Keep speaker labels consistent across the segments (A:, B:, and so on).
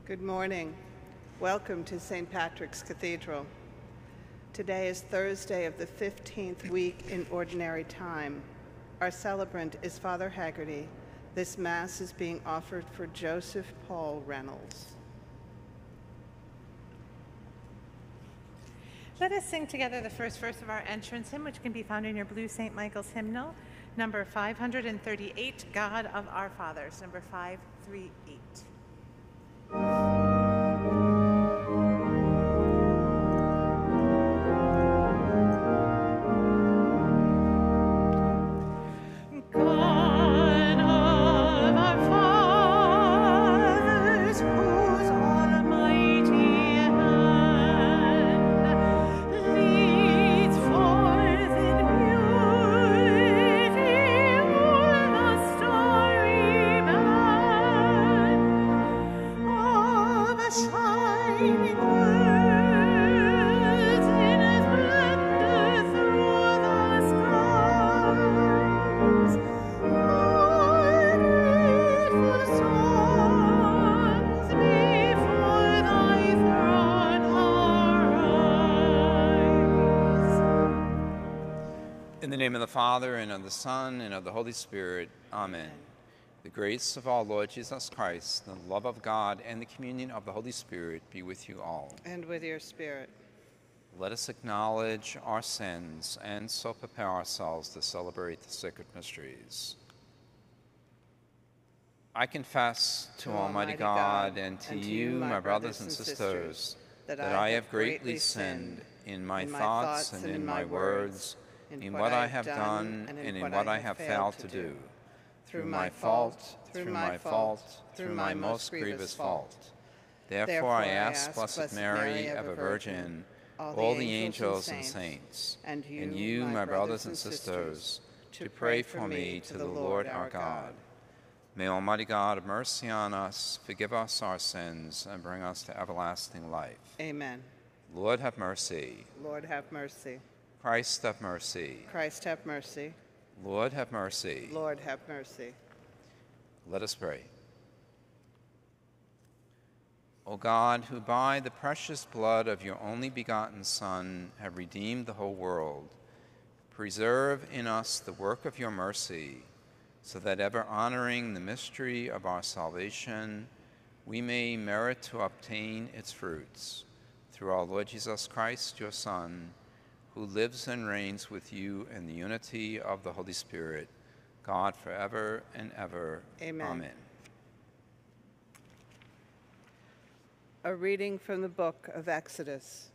A: Good morning. Welcome to St. Patrick's Cathedral. Today is Thursday of the 15th week in Ordinary Time. Our celebrant is Father Haggerty. This Mass is being offered for Joseph Paul Reynolds.
B: Let us sing together the first verse of our entrance hymn, which can be found in your blue St. Michael's hymnal, number 538, God of our Fathers, number 538.
C: In the name of the Father, and of the Son, and of the Holy Spirit. Amen. The grace of our Lord Jesus Christ, the love of God, and the communion of the Holy Spirit be with you all.
A: And with your spirit.
C: Let us acknowledge our sins and so prepare ourselves to celebrate the sacred mysteries. I confess to Almighty God and to you, my brothers and sisters, that I have greatly sinned in my thoughts and in my words, in what I have done and in what I have failed to do, through my fault, through my most grievous fault. Therefore I ask Blessed Mary, ever Virgin, all the angels and saints, and you, my brothers and sisters, to pray for me to the Lord our God. May Almighty God have mercy on us, forgive us our sins, and bring us to everlasting life.
A: Amen.
C: Lord, have mercy.
A: Lord, have mercy.
C: Christ, have mercy.
A: Christ, have mercy.
C: Lord, have mercy.
A: Lord, have mercy.
C: Let us pray. O God, who by the precious blood of your only begotten Son have redeemed the whole world, preserve in us the work of your mercy, so that ever honoring the mystery of our salvation, we may merit to obtain its fruits. Through our Lord Jesus Christ, your Son, who lives and reigns with you in the unity of the Holy Spirit, God forever and ever.
A: Amen.
C: Amen.
A: A reading from the book of Exodus.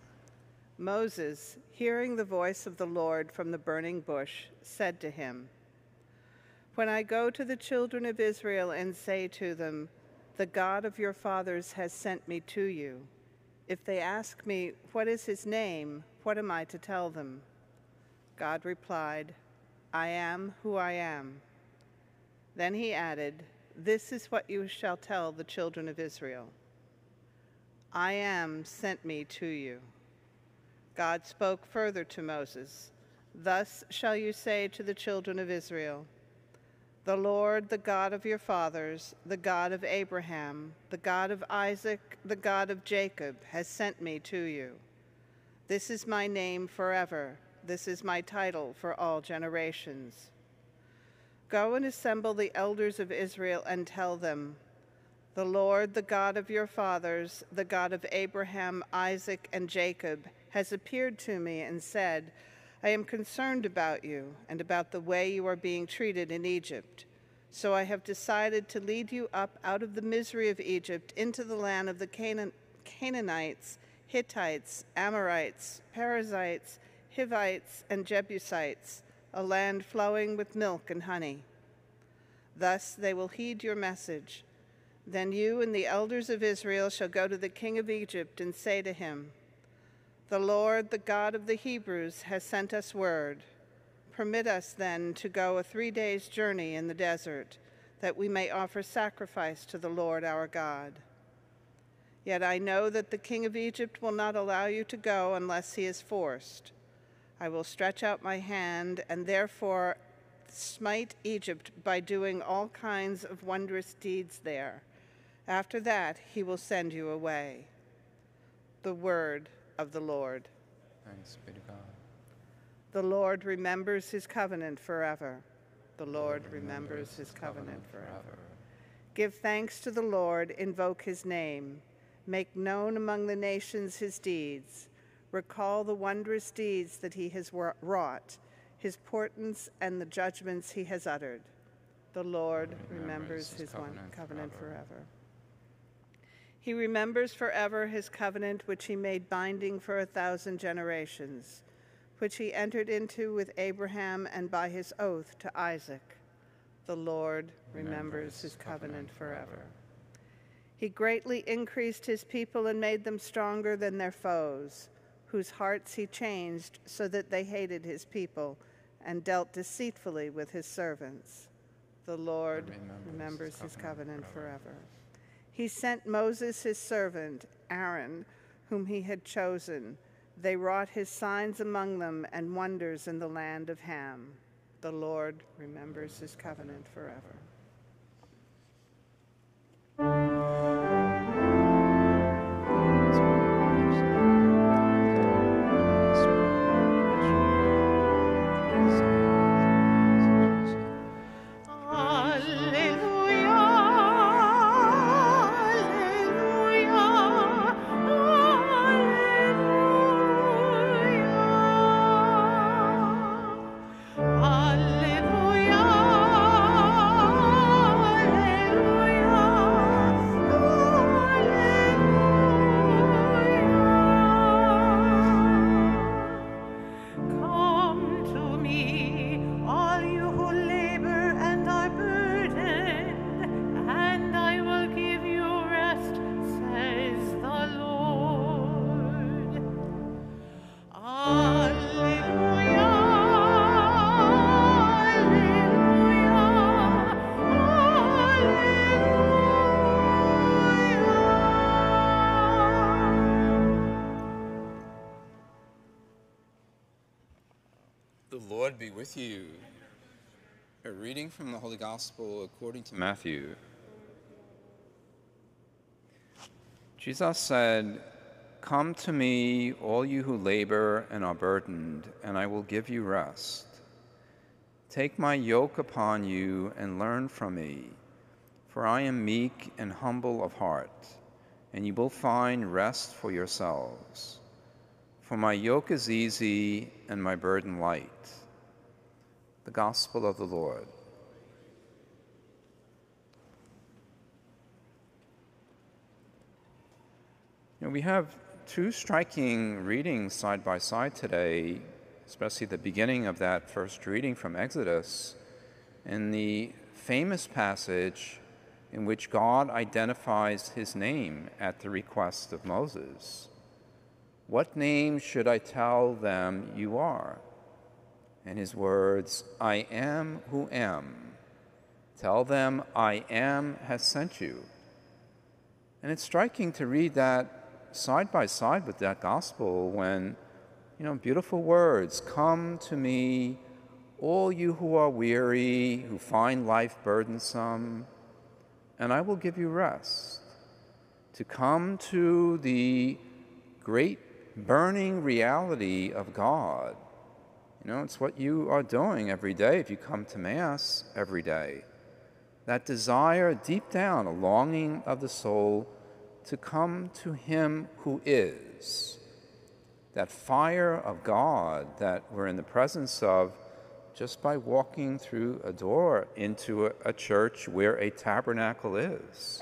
A: Moses, hearing the voice of the Lord from the burning bush, said to him, "When I go to the children of Israel and say to them, 'The God of your fathers has sent me to you,' if they ask me, 'What is his name?' what am I to tell them?" God replied, "I am who I am." Then he added, "This is what you shall tell the children of Israel. I am sent me to you." God spoke further to Moses, "Thus shall you say to the children of Israel, 'The Lord, the God of your fathers, the God of Abraham, the God of Isaac, the God of Jacob, has sent me to you.' This is my name forever. This is my title for all generations. Go and assemble the elders of Israel and tell them, 'The Lord, the God of your fathers, the God of Abraham, Isaac, and Jacob, has appeared to me and said, I am concerned about you and about the way you are being treated in Egypt. So I have decided to lead you up out of the misery of Egypt into the land of the Canaanites, Hittites, Amorites, Perizzites, Hivites, and Jebusites, a land flowing with milk and honey. Thus they will heed your message. Then you and the elders of Israel shall go to the king of Egypt and say to him, 'The Lord, the God of the Hebrews, has sent us word. Permit us then to go a 3 days' journey in the desert, that we may offer sacrifice to the Lord our God. Yet I know that the king of Egypt will not allow you to go unless he is forced. I will stretch out my hand and therefore smite Egypt by doing all kinds of wondrous deeds there, After that, he will send you away. The word of the Lord.
C: Thanks be to God.
A: The Lord remembers his covenant forever. The Lord remembers his covenant forever. Give thanks to the Lord, invoke his name. Make known among the nations his deeds. Recall the wondrous deeds that he has wrought, his portents and the judgments he has uttered. The Lord remembers his covenant forever. He remembers forever his covenant which he made binding for 1,000 generations, which he entered into with Abraham and by his oath to Isaac. The Lord remembers his covenant forever. He greatly increased his people and made them stronger than their foes, whose hearts he changed so that they hated his people and dealt deceitfully with his servants. The Lord remembers his covenant forever. He sent Moses his servant, Aaron, whom he had chosen. They wrought his signs among them and wonders in the land of Ham. The Lord remembers his covenant forever.
C: The Lord be with you. A reading from the Holy Gospel according to Matthew. Jesus said, "Come to me, all you who labor and are burdened, and I will give you rest. Take my yoke upon you and learn from me, for I am meek and humble of heart, and you will find rest for yourselves. For my yoke is easy and my burden light." The Gospel of the Lord. We have two striking readings side by side today, especially the beginning of that first reading from Exodus, and the famous passage in which God identifies his name at the request of Moses. "What name should I tell them you are?" And his words, "I am who am. Tell them I am has sent you." And it's striking to read that side by side with that gospel when, beautiful words, "Come to me, all you who are weary, who find life burdensome, and I will give you rest." To come to the great burning reality of God. It's what you are doing every day if you come to Mass every day. That desire deep down, a longing of the soul to come to him who is. That fire of God that we're in the presence of just by walking through a door into a church where a tabernacle is.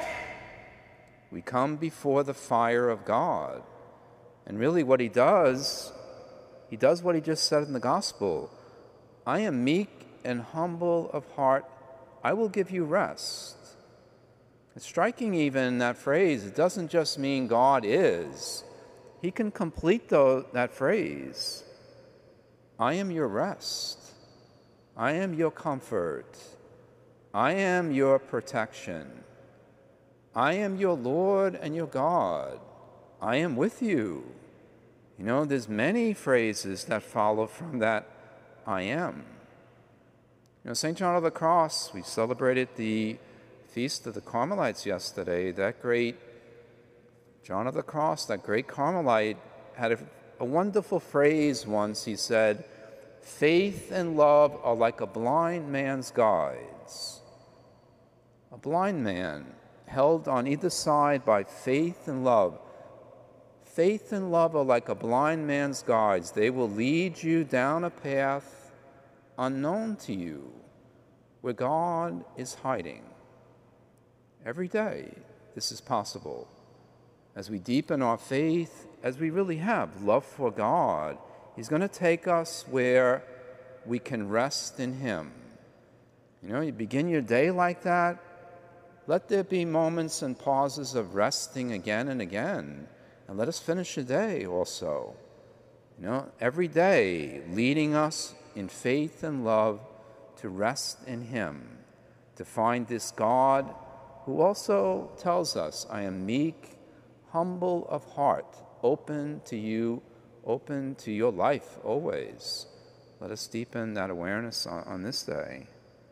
C: We come before the fire of God. And really what he does what he just said in the gospel. "I am meek and humble of heart. I will give you rest." It's striking even that phrase. It doesn't just mean God is. He can complete that phrase. "I am your rest. I am your comfort. I am your protection. I am your Lord and your God. I am with you." There's many phrases that follow from that "I am." St. John of the Cross, we celebrated the Feast of the Carmelites yesterday, that great John of the Cross, that great Carmelite, had a wonderful phrase once. He said, "Faith and love are like a blind man's guides." A blind man held on either side by faith and love. Faith and love are like a blind man's guides. They will lead you down a path unknown to you, where God is hiding. Every day, this is possible. As we deepen our faith, as we really have love for God, He's going to take us where we can rest in Him. You know, you begin your day like that. Let there be moments and pauses of resting again and again. And let us finish the day also. You know, every day leading us in faith and love to rest in Him, to find this God who also tells us, "I am meek, humble of heart, open to you, open to your life always." Let us deepen that awareness on this day.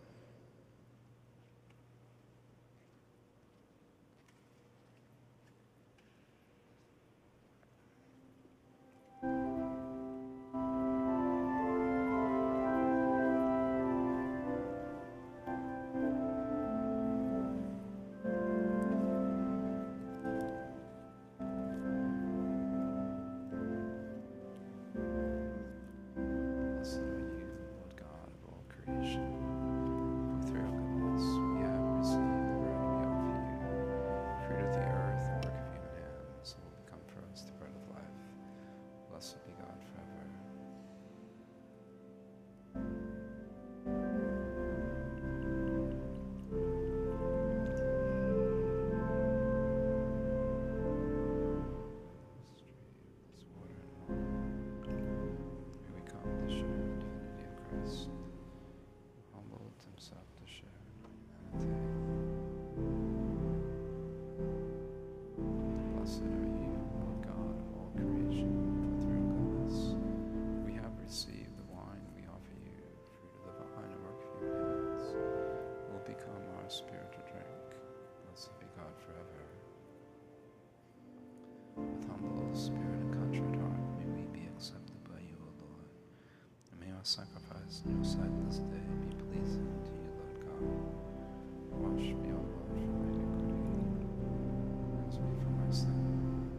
C: Sacrifice in your sight this day be pleasing to you, Lord God. Wash me, O Lord, from my iniquity, cleanse me from my sin.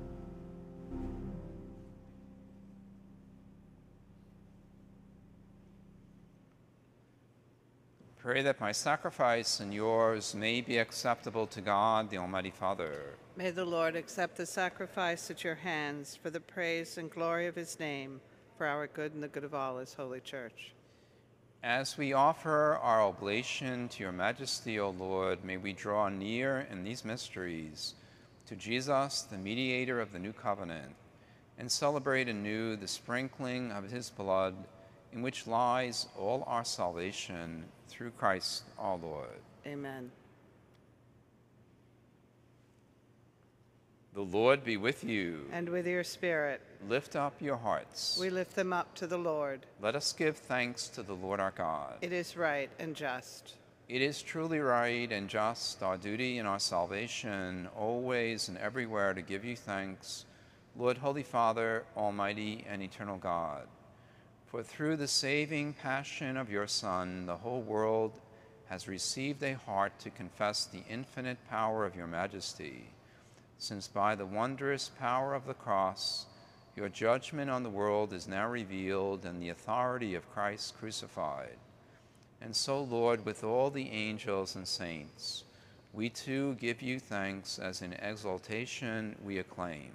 C: Pray that my sacrifice and yours may be acceptable to God, the Almighty Father.
A: May the Lord accept the sacrifice at your hands for the praise and glory of His name, for our good and the good of all His holy church.
C: As we offer our oblation to your majesty, O Lord, may we draw near in these mysteries to Jesus, the mediator of the new covenant, and celebrate anew the sprinkling of his blood, in which lies all our salvation, through Christ our Lord.
A: Amen.
C: The Lord be with you.
A: And with your spirit.
C: Lift up your hearts.
A: We lift them up to the Lord.
C: Let us give thanks to the Lord our God.
A: It is right and just.
C: It is truly right and just, our duty and our salvation, always and everywhere to give you thanks, Lord, Holy Father, Almighty and eternal God. For through the saving passion of your Son, the whole world has received a heart to confess the infinite power of your majesty, since by the wondrous power of the cross, your judgment on the world is now revealed and the authority of Christ crucified. And so, Lord, with all the angels and saints, we too give you thanks as in exaltation we acclaim.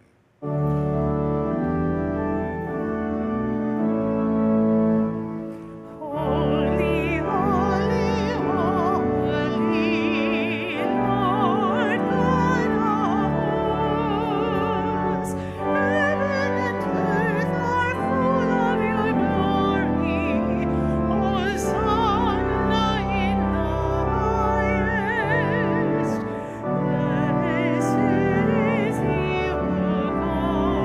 D: Blessed is he who comes.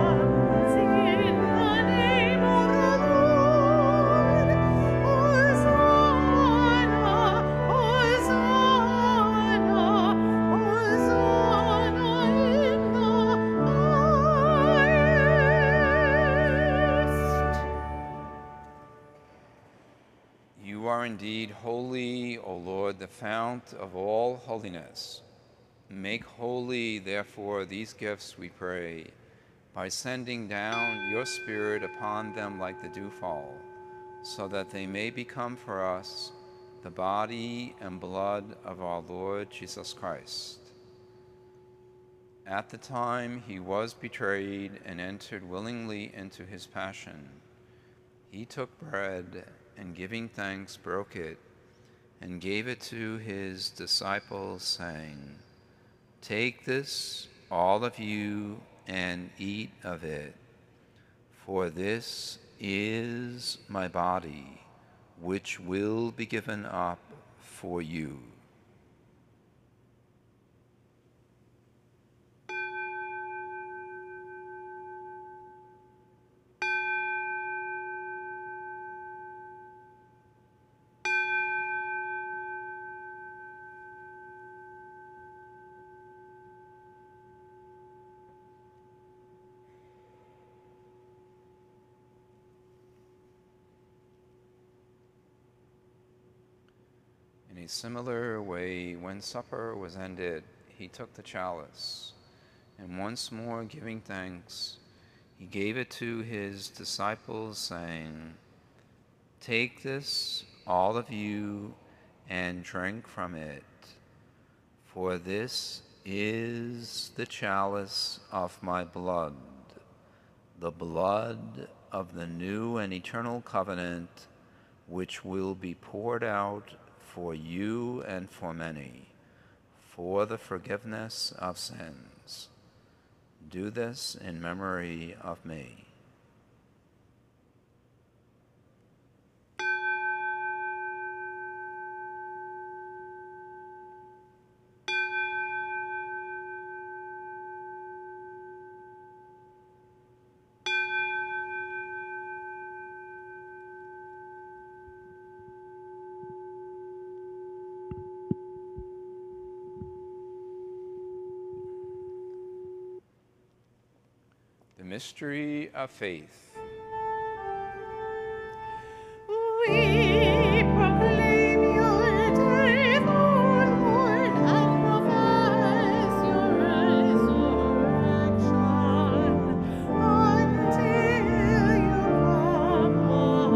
C: indeed holy, O Lord, the fount of all holiness. Make holy, therefore, these gifts, we pray, by sending down your Spirit upon them like the dewfall, so that they may become for us the body and blood of our Lord Jesus Christ. At the time he was betrayed and entered willingly into his passion, he took bread and, giving thanks, broke it and gave it to his disciples, saying, "Take this, all of you, and eat of it, for this is my body, which will be given up for you." In a similar way, when supper was ended, he took the chalice, and once more giving thanks, he gave it to his disciples, saying, "Take this, all of you, and drink from it, for this is the chalice of my blood, the blood of the new and eternal covenant, which will be poured out for you and for many, for the forgiveness of sins. Do this in memory of me." The mystery of faith.
D: We proclaim your death, O Lord, and profess your resurrection until you come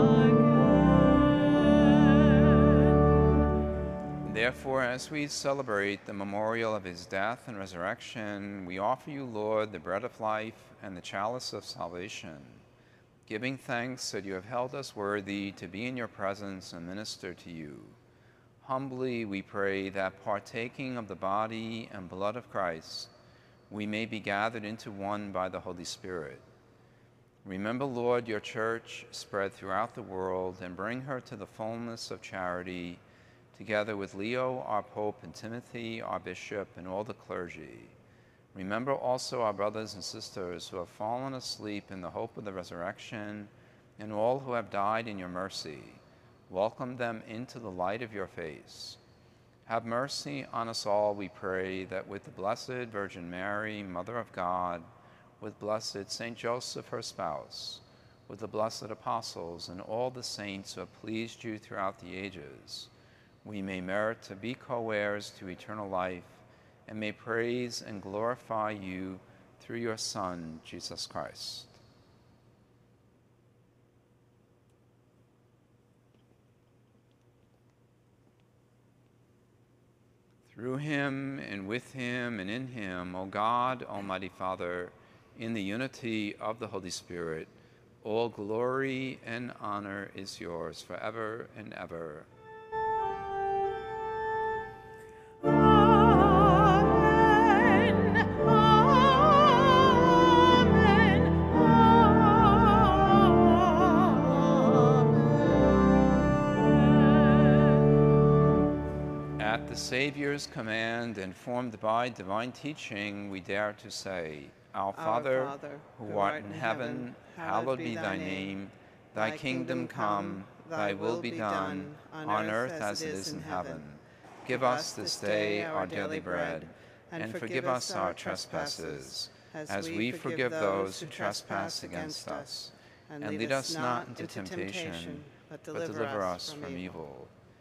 D: again.
C: Therefore, as we celebrate the memorial of his death and resurrection, we offer you, Lord, the bread of life and the chalice of salvation, giving thanks that you have held us worthy to be in your presence and minister to you. Humbly we pray that, partaking of the body and blood of Christ, we may be gathered into one by the Holy Spirit. Remember, Lord, your church spread throughout the world, and bring her to the fullness of charity, together with Leo, our Pope, and Timothy, our Bishop, and all the clergy. Remember also our brothers and sisters who have fallen asleep in the hope of the resurrection, and all who have died in your mercy. Welcome them into the light of your face. Have mercy on us all, we pray, that with the Blessed Virgin Mary, Mother of God, with blessed Saint Joseph, her spouse, with the blessed apostles and all the saints who have pleased you throughout the ages, we may merit to be co-heirs to eternal life, and may praise and glorify you through your Son, Jesus Christ. Through him, and with him, and in him, O God, Almighty Father, in the unity of the Holy Spirit, all glory and honor is yours forever and ever. At the Savior's command, and formed by divine teaching, we dare to say, Our Father, who art in heaven, hallowed be thy name. Thy kingdom come, thy will be done, on earth as it is in heaven. Give us this day our daily bread, and forgive us our trespasses, as we forgive those who trespass against us. And lead us not into temptation, but deliver us from evil.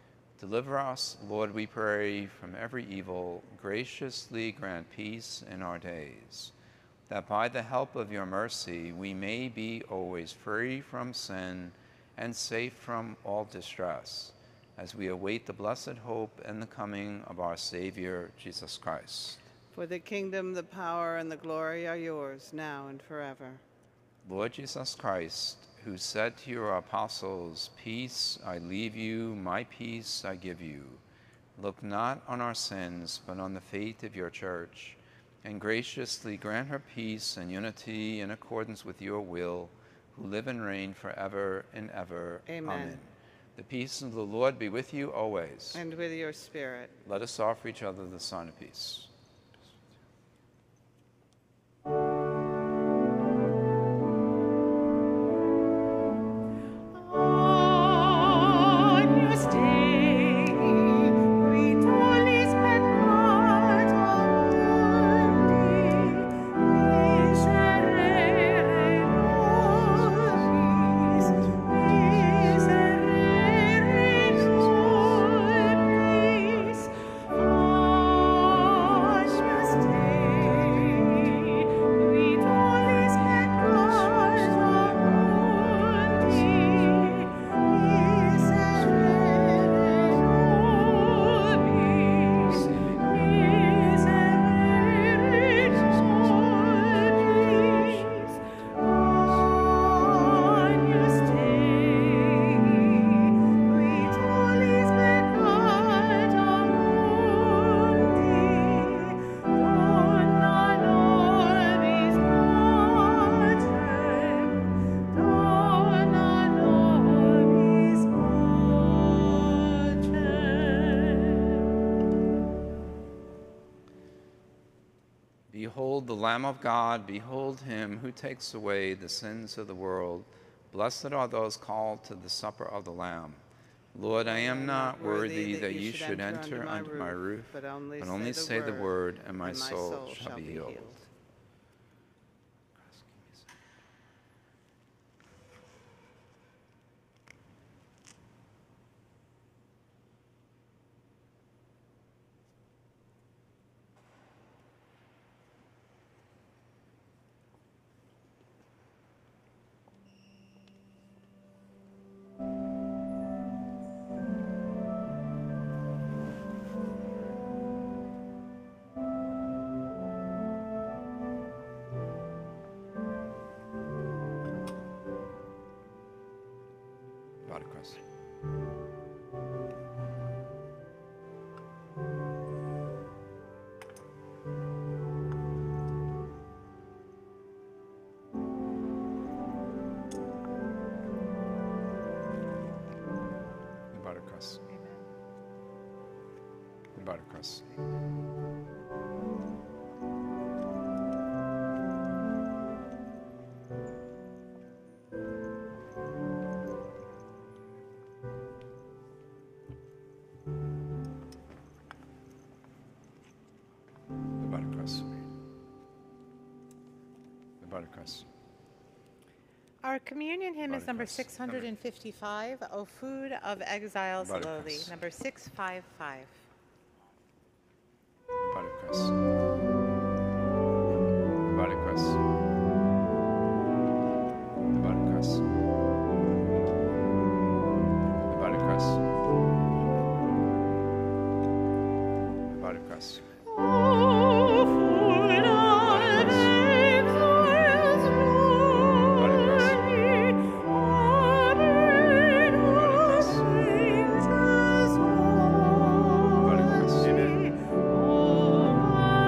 C: Deliver us, Lord, we pray, from every evil. Graciously grant peace in our days, that by the help of your mercy we may be always free from sin and safe from all distress, as we await the blessed hope and the coming of our Savior, Jesus Christ.
A: For the kingdom, the power, and the glory are yours, now and forever.
C: Lord Jesus Christ, who said to your apostles, "Peace I leave you, my peace I give you," look not on our sins, but on the faith of your church, and graciously grant her peace and unity in accordance with your will, who live and reign forever and ever.
A: Amen.
C: The peace of the Lord be with you always.
A: And with your spirit.
C: Let us offer each other the sign of peace. Behold the Lamb of God, behold him who takes away the sins of the world. Blessed are those called to the supper of the Lamb. Lord, I am not worthy that you should enter under my roof, but only say the word, and my soul shall be healed. Across. Across. Across.
B: Our communion hymn is number 655, O Food of Exiles Lowly, number 655.
D: Oh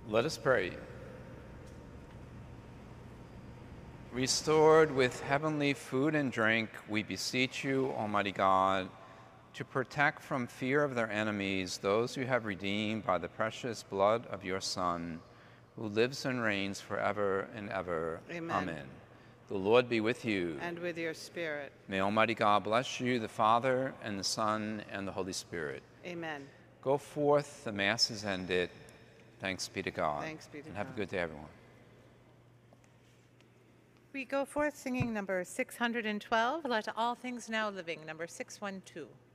C: Let us pray. Restored with heavenly food and drink, we beseech you, Almighty God, to protect from fear of their enemies those you have redeemed by the precious blood of your Son, who lives and reigns forever and ever.
A: Amen.
C: Amen. The Lord be with you.
A: And with your spirit.
C: May Almighty God bless you, the Father, and the Son, and the Holy Spirit.
A: Amen.
C: Go forth, the Mass is ended. Thanks be to God.
A: Thanks be to
C: and have a
A: God.
C: good day, everyone.
B: We go forth singing number 612, Let All Things Now Living, number 612.